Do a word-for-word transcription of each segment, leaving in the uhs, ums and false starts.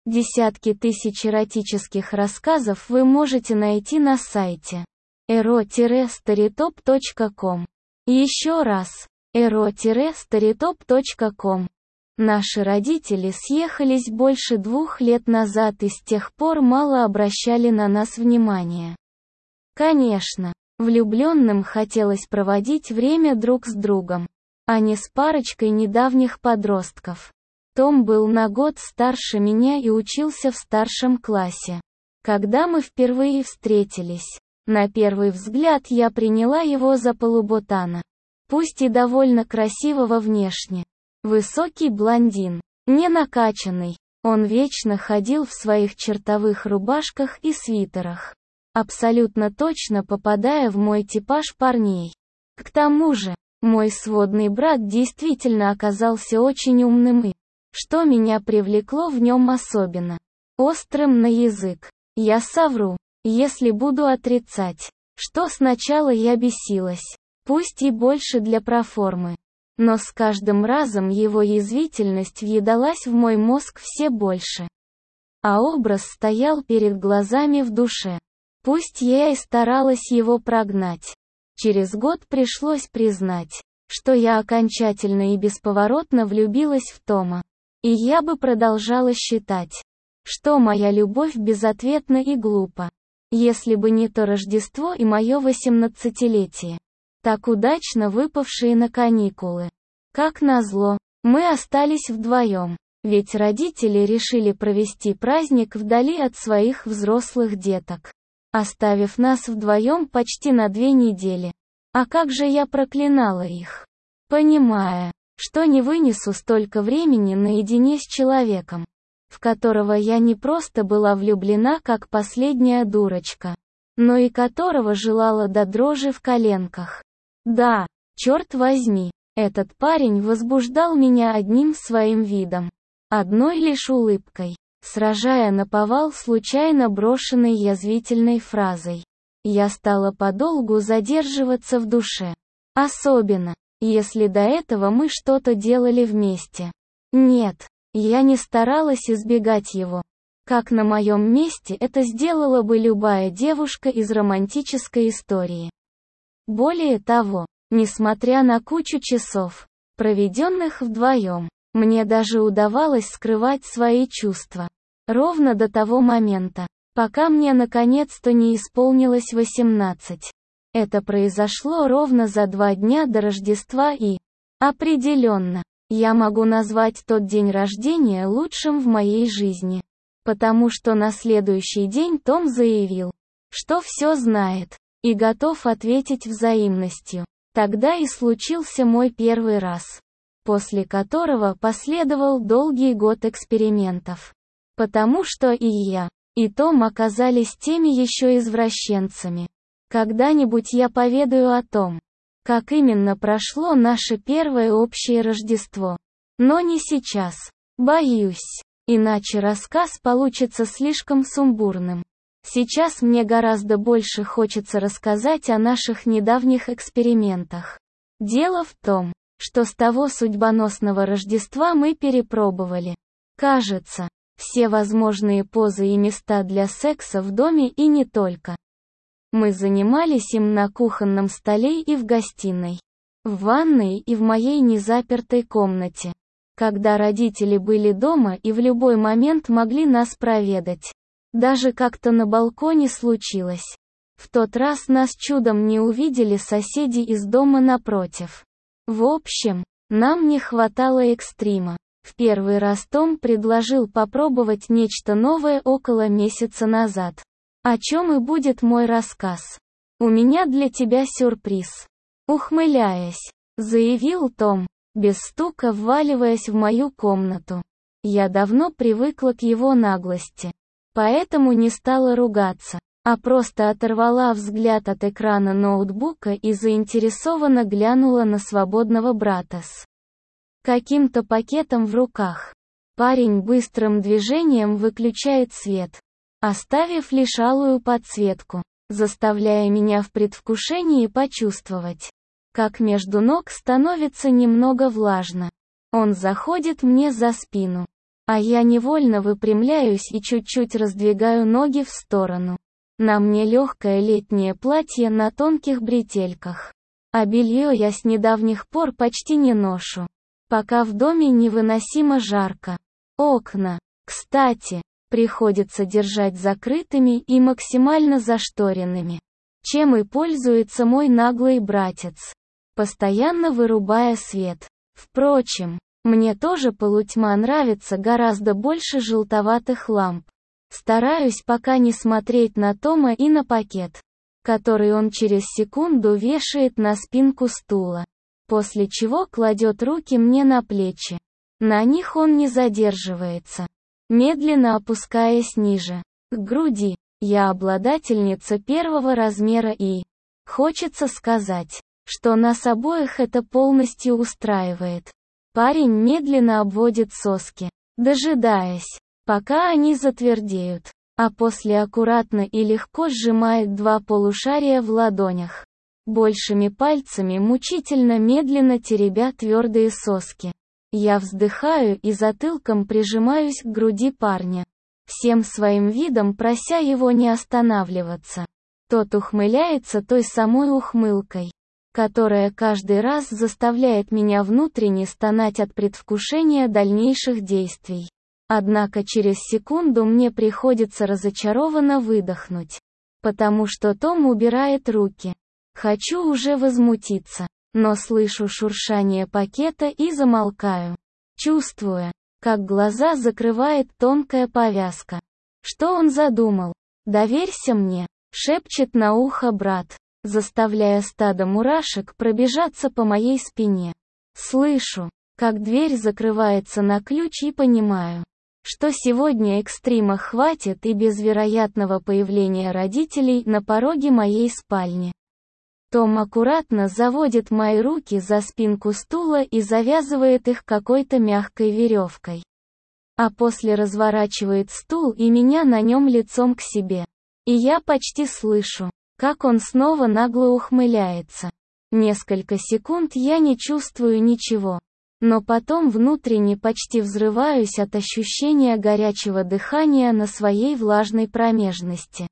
Десятки тысяч эротических рассказов вы можете найти на сайте эро старитоп точка ком. Еще раз, эро старитоп точка ком. Наши родители съехались больше двух лет назад и с тех пор мало обращали на нас внимания. Конечно, влюбленным хотелось проводить время друг с другом, а не с парочкой недавних подростков. Том был на год старше меня и учился в старшем классе. Когда мы впервые встретились, на первый взгляд я приняла его за полуботана. Пусть и довольно красивого внешне. Высокий блондин, не накачанный. Он вечно ходил в своих чертовых рубашках и свитерах, абсолютно точно попадая в мой типаж парней. К тому же, мой сводный брат действительно оказался очень умным и, что меня привлекло в нем особенно, острым на язык. Я совру, если буду отрицать, что сначала я бесилась, пусть и больше для проформы. Но с каждым разом его язвительность въедалась в мой мозг все больше. А образ стоял перед глазами в душе. Пусть я и старалась его прогнать. Через год пришлось признать, что я окончательно и бесповоротно влюбилась в Тома. И я бы продолжала считать, что моя любовь безответна и глупа, если бы не то Рождество и мое восемнадцатилетие, так удачно выпавшие на каникулы. Как назло, мы остались вдвоем, ведь родители решили провести праздник вдали от своих взрослых деток, оставив нас вдвоем почти на две недели. А как же я проклинала их, понимая, что не вынесу столько времени наедине с человеком, в которого я не просто была влюблена как последняя дурочка, но и которого желала до дрожи в коленках. Да, черт возьми, этот парень возбуждал меня одним своим видом, одной лишь улыбкой, сражая наповал случайно брошенной язвительной фразой. Я стала подолгу задерживаться в душе. Особенно, если до этого мы что-то делали вместе. Нет, я не старалась избегать его. Как на моем месте это сделала бы любая девушка из романтической истории. Более того, несмотря на кучу часов, проведенных вдвоем, мне даже удавалось скрывать свои чувства. Ровно до того момента, пока мне наконец-то не исполнилось восемнадцать. Это произошло ровно за два дня до Рождества и, определенно, я могу назвать тот день рождения лучшим в моей жизни. Потому что на следующий день Том заявил, что все знает, и готов ответить взаимностью. Тогда и случился мой первый раз, после которого последовал долгий год экспериментов. Потому что и я, и Том оказались теми еще извращенцами. Когда-нибудь я поведаю о том, как именно прошло наше первое общее Рождество. Но не сейчас. Боюсь, иначе рассказ получится слишком сумбурным. Сейчас мне гораздо больше хочется рассказать о наших недавних экспериментах. Дело в том, что с того судьбоносного Рождества мы перепробовали, кажется, все возможные позы и места для секса в доме и не только. Мы занимались им на кухонном столе и в гостиной, в ванной и в моей незапертой комнате, когда родители были дома и в любой момент могли нас проведать. Даже как-то на балконе случилось. В тот раз нас чудом не увидели соседи из дома напротив. В общем, нам не хватало экстрима. В первый раз Том предложил попробовать нечто новое около месяца назад. О чем и будет мой рассказ. «У меня для тебя сюрприз», ухмыляясь, заявил Том, без стука вваливаясь в мою комнату. Я давно привыкла к его наглости, поэтому не стала ругаться, а просто оторвала взгляд от экрана ноутбука и заинтересованно глянула на свободного брата с каким-то пакетом в руках. Парень быстрым движением выключает свет, оставив лишь алую подсветку, заставляя меня в предвкушении почувствовать, как между ног становится немного влажно. Он заходит мне за спину, А я невольно выпрямляюсь и чуть-чуть раздвигаю ноги в сторону. На мне легкое летнее платье на тонких бретельках. А белье я с недавних пор почти не ношу. Пока в доме невыносимо жарко. Окна, кстати, приходится держать закрытыми и максимально зашторенными. Чем и пользуется мой наглый братец, постоянно вырубая свет. Впрочем, мне тоже полутьма нравится гораздо больше желтоватых ламп. Стараюсь пока не смотреть на Тома и на пакет, который он через секунду вешает на спинку стула, после чего кладет руки мне на плечи. На них он не задерживается, медленно опускаясь ниже, к груди. Я обладательница первого размера и хочется сказать, что нас обоих это полностью устраивает. Парень медленно обводит соски, дожидаясь, пока они затвердеют, а после аккуратно и легко сжимает два полушария в ладонях, большими пальцами мучительно медленно теребя твердые соски. Я вздыхаю и затылком прижимаюсь к груди парня, всем своим видом прося его не останавливаться. Тот ухмыляется той самой ухмылкой, которая каждый раз заставляет меня внутренне стонать от предвкушения дальнейших действий. Однако через секунду мне приходится разочарованно выдохнуть, потому что Том убирает руки. Хочу уже возмутиться, но слышу шуршание пакета и замолкаю, чувствуя, как глаза закрывает тонкая повязка. Что он задумал? «Доверься мне», — шепчет на ухо брат, заставляя стадо мурашек пробежаться по моей спине. Слышу, как дверь закрывается на ключ и понимаю, что сегодня экстрима хватит и без вероятного появления родителей на пороге моей спальни. Том аккуратно заводит мои руки за спинку стула и завязывает их какой-то мягкой веревкой. А после разворачивает стул и меня на нем лицом к себе. И я почти слышу, как он снова нагло ухмыляется. Несколько секунд я не чувствую ничего. Но потом внутренне почти взрываюсь от ощущения горячего дыхания на своей влажной промежности.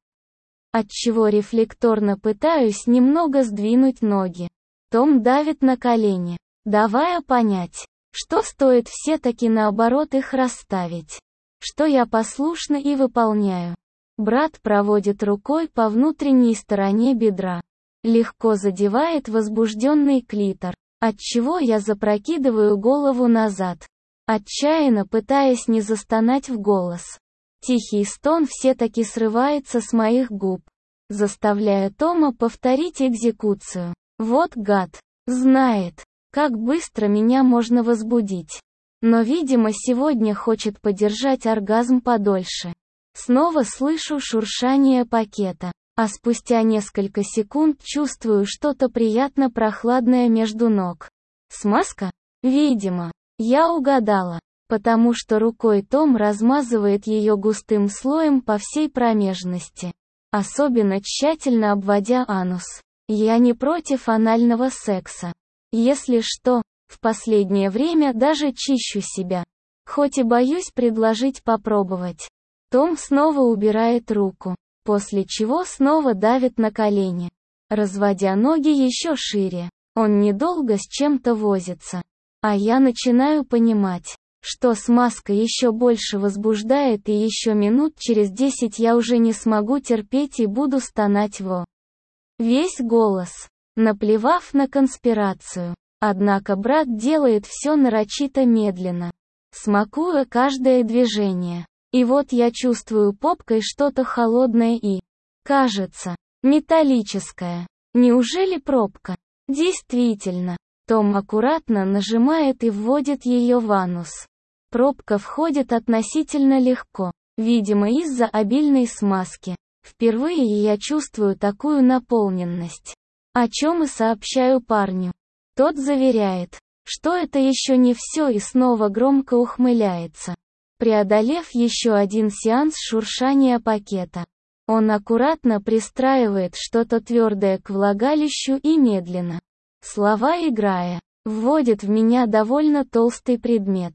Отчего рефлекторно пытаюсь немного сдвинуть ноги. Том давит на колени, давая понять, что стоит все-таки наоборот их расставить. Что я послушна и выполняю. Брат проводит рукой по внутренней стороне бедра. Легко задевает возбужденный клитор, отчего я запрокидываю голову назад, отчаянно пытаясь не застонать в голос. Тихий стон все-таки срывается с моих губ, заставляя Тома повторить экзекуцию. Вот гад, знает, как быстро меня можно возбудить. Но, видимо, сегодня хочет подержать оргазм подольше. Снова слышу шуршание пакета, а спустя несколько секунд чувствую что-то приятно прохладное между ног. Смазка? Видимо, я угадала. Потому что рукой Том размазывает ее густым слоем по всей промежности, особенно тщательно обводя анус. Я не против анального секса. Если что, в последнее время даже чищу себя. Хоть и боюсь предложить попробовать. Том снова убирает руку, после чего снова давит на колени, разводя ноги еще шире. Он недолго с чем-то возится. А я начинаю понимать, что смазка еще больше возбуждает, и еще минут через десять я уже не смогу терпеть и буду стонать во весь голос, наплевав на конспирацию. Однако брат делает все нарочито медленно, смакуя каждое движение. И вот я чувствую попкой что-то холодное и, кажется, металлическое. Неужели пробка? Действительно. Том аккуратно нажимает и вводит ее в анус. Пробка входит относительно легко, видимо из-за обильной смазки. Впервые я чувствую такую наполненность, о чем и сообщаю парню. Тот заверяет, что это еще не все, и снова громко ухмыляется. Преодолев еще один сеанс шуршания пакета, он аккуратно пристраивает что-то твердое к влагалищу и медленно, слова играя, вводит в меня довольно толстый предмет.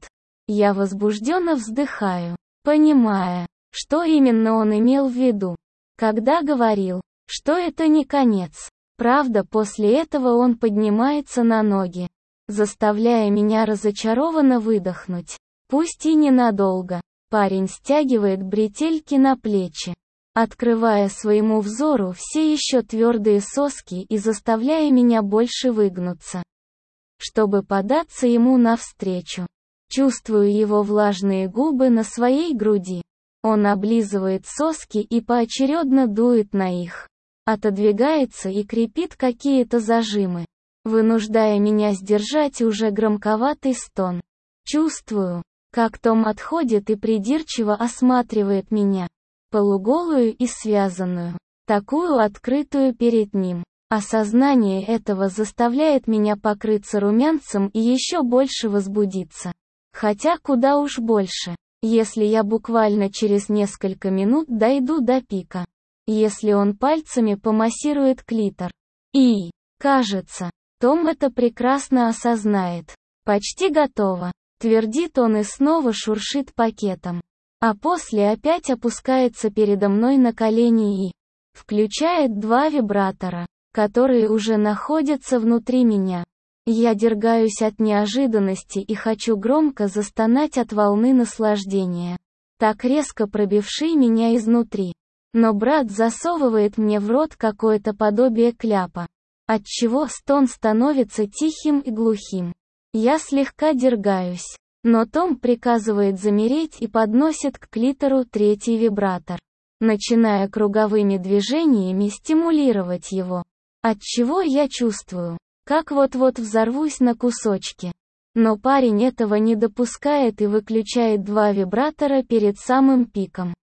Я возбужденно вздыхаю, понимая, что именно он имел в виду, когда говорил, что это не конец. Правда, после этого он поднимается на ноги, заставляя меня разочарованно выдохнуть. Пусть и ненадолго. Парень стягивает бретельки на плечи, открывая своему взору все еще твердые соски и заставляя меня больше выгнуться, чтобы податься ему навстречу. Чувствую его влажные губы на своей груди. Он облизывает соски и поочередно дует на их, отодвигается и крепит какие-то зажимы, вынуждая меня сдержать уже громковатый стон. Чувствую, как Том отходит и придирчиво осматривает меня, полуголую и связанную, такую открытую перед ним. Осознание этого заставляет меня покрыться румянцем и еще больше возбудиться. Хотя куда уж больше, если я буквально через несколько минут дойду до пика. Если он пальцами помассирует клитор. И, кажется, Том это прекрасно осознает. Почти готово, твердит он и снова шуршит пакетом. А после опять опускается передо мной на колени и включает два вибратора, которые уже находятся внутри меня. Я дергаюсь от неожиданности и хочу громко застонать от волны наслаждения, так резко пробившей меня изнутри. Но брат засовывает мне в рот какое-то подобие кляпа, отчего стон становится тихим и глухим. Я слегка дергаюсь, но Том приказывает замереть и подносит к клитору третий вибратор, начиная круговыми движениями стимулировать его, отчего я чувствую, как вот-вот взорвусь на кусочки. Но парень этого не допускает и выключает два вибратора перед самым пиком,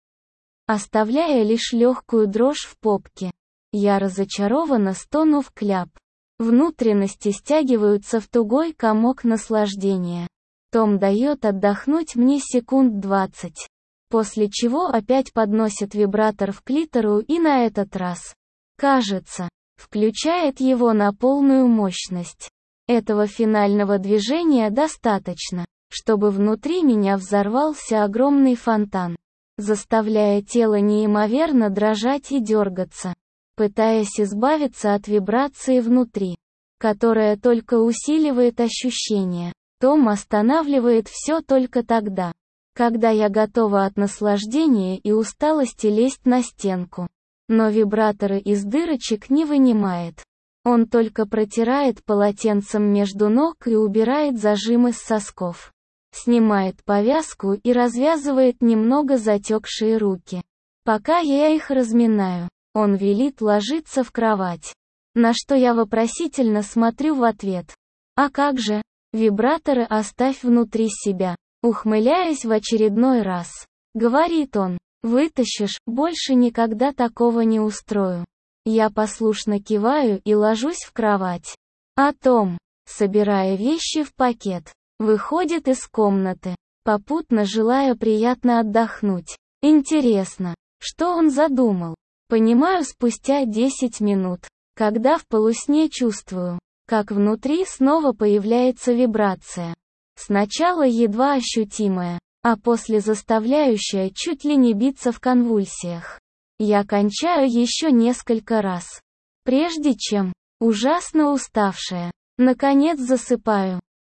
оставляя лишь легкую дрожь в попке. Я разочарованно стону в кляп. Внутренности стягиваются в тугой комок наслаждения. Том дает отдохнуть мне секунд двадцать, после чего опять подносит вибратор в клитору и на этот раз, кажется, включает его на полную мощность. Этого финального движения достаточно, чтобы внутри меня взорвался огромный фонтан, заставляя тело неимоверно дрожать и дергаться, пытаясь избавиться от вибрации внутри, которая только усиливает ощущение. Том останавливает все только тогда, когда я готова от наслаждения и усталости лезть на стенку. Но вибраторы из дырочек не вынимает. Он только протирает полотенцем между ног и убирает зажимы с сосков. Снимает повязку и развязывает немного затекшие руки. Пока я их разминаю, он велит ложиться в кровать. На что я вопросительно смотрю в ответ. А как же? Вибраторы оставь внутри себя. Ухмыляясь в очередной раз, говорит он. Вытащишь, больше никогда такого не устрою. Я послушно киваю и ложусь в кровать. А Том, собирая вещи в пакет, выходит из комнаты, попутно желая приятно отдохнуть. Интересно, что он задумал? Понимаю спустя десять минут, когда в полусне чувствую, как внутри снова появляется вибрация. Сначала едва ощутимая, а после заставляющая чуть ли не биться в конвульсиях. Я кончаю еще несколько раз, прежде чем, ужасно уставшая, наконец засыпаю.